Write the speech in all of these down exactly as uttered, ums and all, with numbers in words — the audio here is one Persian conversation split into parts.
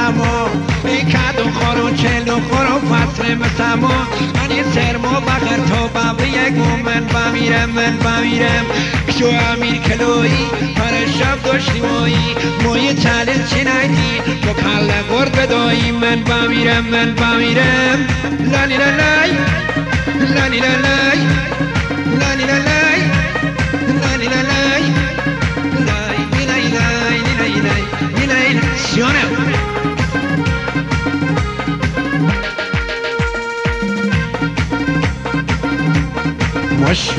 مسما ای کدو خورو چلو خورو فصل مسما من یه سرما بخر تا بابه یک من بمیرم من بمیرم شو امیر کلویی پر شب داشتی مایی مایه چلل چی نیدی با کله گرد بدایی من بمیرم من بمیرم لالی لالای لالی لالای لالی لالای لالی لالای لای لای لای لای لای لای شونه مش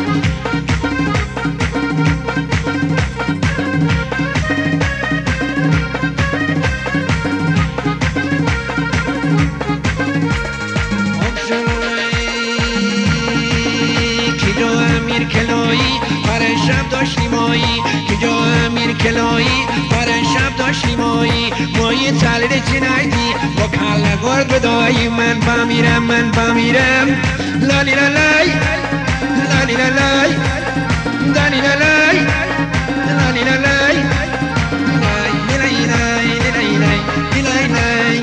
داشتی مایی که جا امیر کلایی برای شب داشتی مایی مایی تلید چی نیدی با کله گرد بدایی من بمیرم من بمیرم لالی لالای لالی لالای لالی لالای لالی لالای لای لای لای لای لای لای لای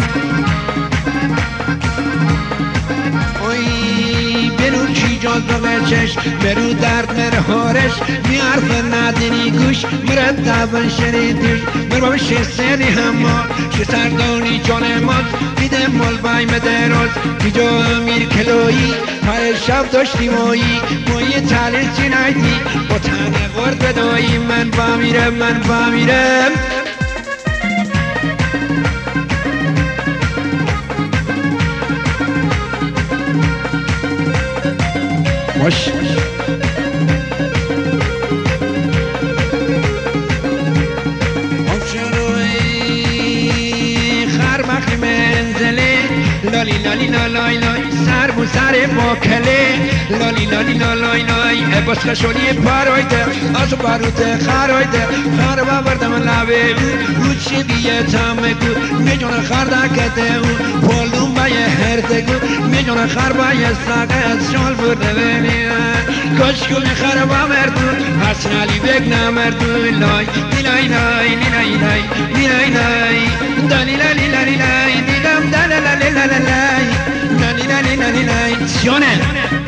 اوی برو کی جاد بچش برو درد مرهارش میارف ندنی گوش مرتبا شنیدیش مربا بشه سری هما شه سردانی جان ماز بیده مال بای مدراز بیجا امیر کلویی هر شب داشتی مایی مایی تلیل چی نیدی با تنه گرد بدایی من بمیرم من بمیرم مش لالی لالی لالای لای سر بو سر با کله لالی لالی لالای لای عباس خشولی پارایده آزو باروده خرایده خر باوردم لبه او چی بیه تامه گو میجونه خر دکته او پولون بایه هرده گو میجونه خر بایه ساقه از شال برده بینیه کشکو میخره با مردون حسن علی بگ نمردون لای لای لای لای لای لای لای دالی لالی لالی لای دیدم دالی لالی لالی لای لالی لالی لالی لای جونه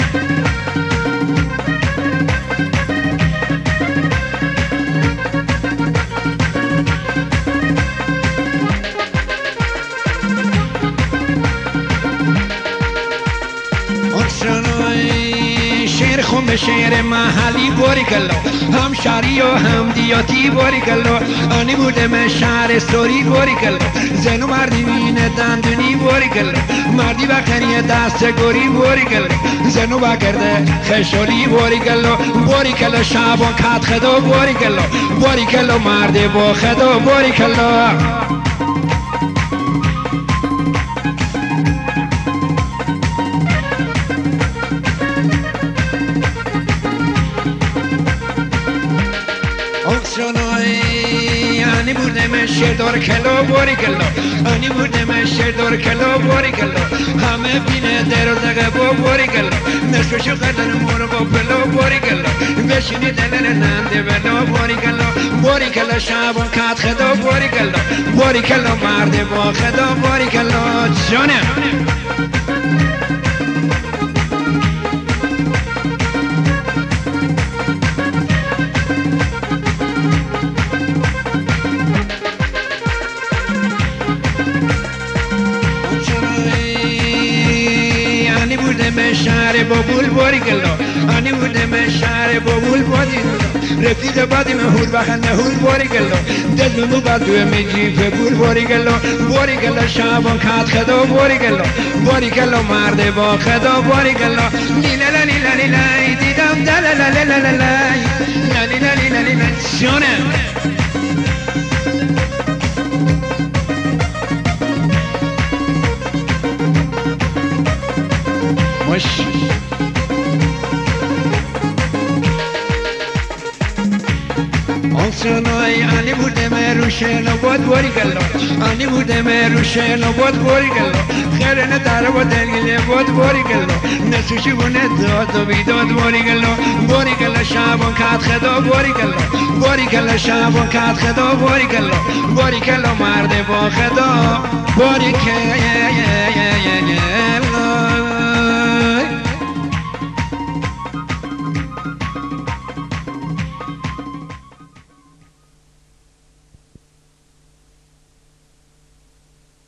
شعر خون به شعر محلی باری کلا هم شهری و هم دیاتی باری کلا آنی بوده من شهر استوری باری کلا زنو مردی مینه دندونی باری کلا مردی بخنی دست گوری باری کلا زنو بکرده خشولی باری کلا باری کلا شبان کت خدا باری کلا باری کلا مرد با خدا باری کلا آنی بوده من شدار کلا باری کلا آنی بوده من شدار کلا باری کلا همه بینه در و دقه با باری کلا نصفشو قدر مورو با پلا باری کلا بشینی دلن ننده بلا باری کلا باری کلا شبان کت خدا باری کلا باری کلا مرد با خدا باری کلا جانه من شهر بابول باری کلا آنی بوده من شهر بابول باری کلا رفیق بادی من هول بخنده هول باری کلا دل مو بدو میگی بول باری کلا باری کلا شبان کت خدا باری کلا باری کلا مرد با خدا باری کلا لیلا لیلا لیلا دیدم دل لا لا لا لا لیلا لیلا لیلا جونه مش آنسونای آنی بوده من روشه نبود باری کلا آنی بوده من روشه نبود باری کلا خیرنه داره با دلگیله بود باری کلا نسوشی بونه داد و بیداد باری کلا باری کلا شعبان کات خدا باری کلا باری کلا شعبان کات خدا باری کلا باری کلا مرد با خدا باری کلا